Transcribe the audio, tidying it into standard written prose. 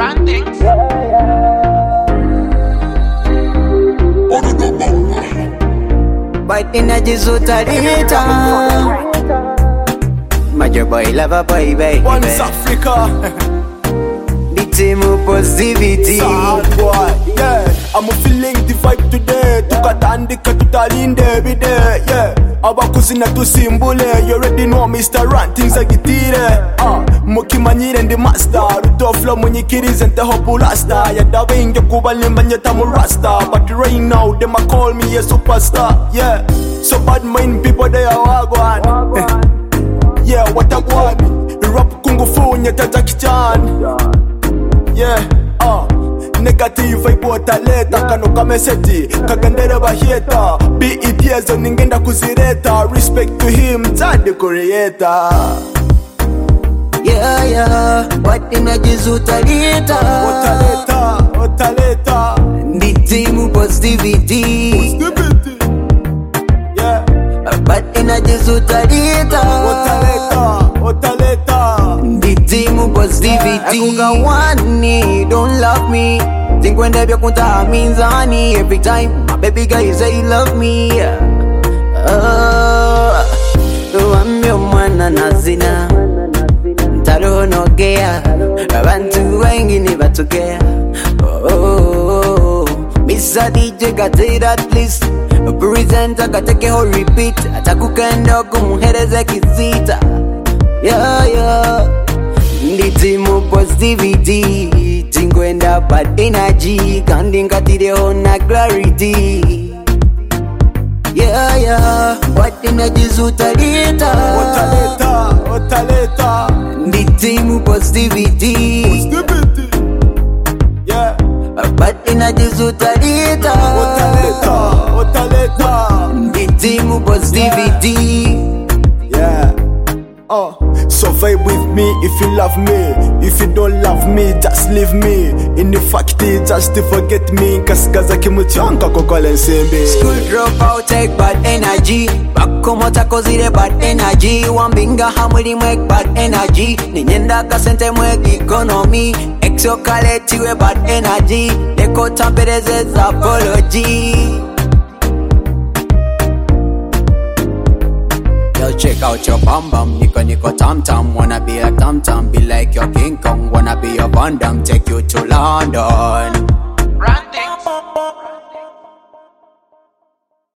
Rantings. But energy so tarita. Major boy, lover boy, baby. Once Africa. The team of positivity. Sad boy, yeah. I'm feeling the vibe today. Tukatandika tutalinde every day, yeah. Abakusina tusimbule. You already know Mr. Rantings agitire. Mukimanyire ndi master. Rutoflo munyikirize nte hopu rasta. Yadawe inge kubalimba nyetamu rasta. But right now them a call me a superstar, yeah. So bad mind people they are wagwan. Yeah, what a guan. Rap kungu fu nyeta Jackie Chan. Yeah, negative vibe wataleta kano kameseti kagandere baheta BETS ningenda kuzireta. Respect to him, Zadi creator. Yeah, yeah, but energy so tarita. Wataleta The team of positivity. yeah. But energy so tarita. Wataleta The team of positivity. Akunga wani, don't love me. Think when they be kunta means honey. Every time my baby guy say he love me. I'm your man nazina. Ntaro no gea. Abantu wengi ni batokea. Mr. DJ got it at least. Presenter gateke ho repeat. Atakukenda kumuhereza kizita. Yeah, yeah. The team of positivity. Tingwenda bad energy. Kandinga tide ona clarity. Yeah, yeah. Bad energy zutalita. Wataleta The team of positivity. yeah. Bad energy zutalita. Wataleta The team of positivity. yeah. So vibe with me if you love me. If you don't love me, just leave me. In the factory, just to forget me. Kaskaza kimuchonka kokole nsembe. School dropout take bad energy. Bakomota kozire bad energy. Wambinga hamuli mwek bad energy. Ninyenda kasente mwek economy. Exokaleti we bad energy. Deko tampereze apology. Yo, check out your bam bam, niko tam tam. Wanna be a tam tam, be like your King Kong. Wanna be your Van Damme, take you to London. Rantings.